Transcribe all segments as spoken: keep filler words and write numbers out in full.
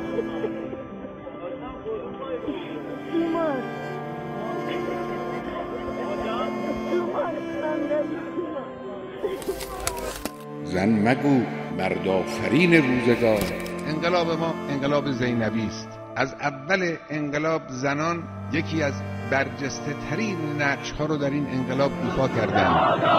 زن مگو مرد آفرین روزگار. انقلاب ما انقلاب زینبی است. از اول انقلاب زنان یکی از برجسته ترین نقش ها رو در این انقلاب ایفا کردند.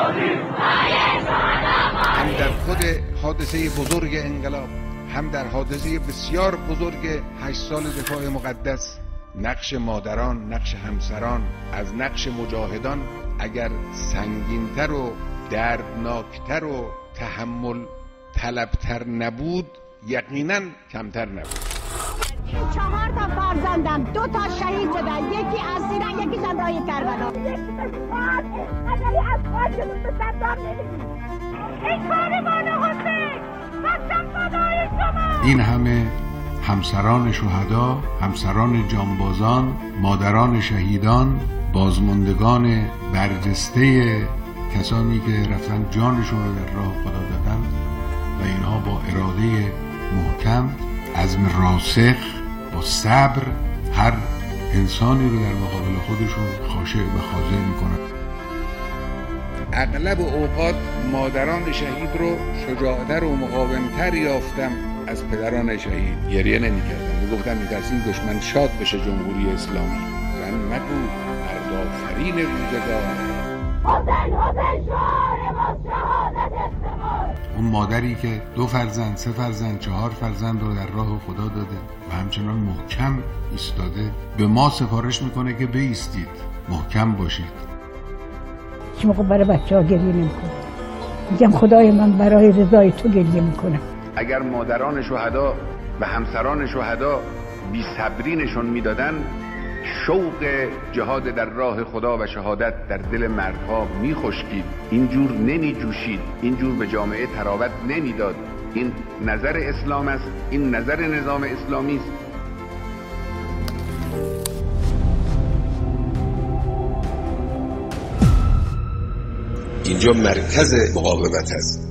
هم در خود حادثه بزرگ انقلاب، هم در حادثه بسیار بزرگ هشت سال دفاع مقدس، نقش مادران، نقش همسران از نقش مجاهدان اگر سنگینتر و دردناکتر و تحمل طلبتر نبود، یقینا کمتر نبود. چهار تا فرزندم، دو تا شهید شدن، یکی اسیرن، یکی شهدای کربلا. ازلی از خواهدون به صدام نمیدید. این کار مالا حسین قسم خدای شما. این همه همسران شهدا، همسران جانبازان، مادران شهیدان، بازماندگان برجسته کسانی که رفتن جانشون رو در راه خدا دادن و اینها با اراده محکم، عزم راسخ، با صبر هر انسانی رو در مقابل خودشون خاشع و خاضع میکنن. اغلب اوقات مادران شهید رو شجاعتر و مقاومتر یافتم از پدران شهید. گریه نمی‌کردن، میگفتن می‌ترسیم دشمن شاد بشه جمهوری اسلامی. زن مگو مرد آفرین روزگار. اون مادری که دو فرزند، سه فرزند، چهار فرزند رو در راه خدا داده و همچنان محکم ایستاده، به ما سفارش میکنه که بایستید، محکم باشید. هیچ موقع برای بچه ها گریه نمیکنم. میگم خدای من برای رضای تو گریه میکنم. اگر مادران شهدا و همسران شهدا بی صبری نشون میدادن، شوق جهاد در راه خدا و شهادت در دل مردها میخشکید، اینجور نمی جوشید، اینجور به جامعه تراوت نمیداد. این نظر اسلام است، این نظر نظام اسلامی است. اینجا مرکز مقاومت است.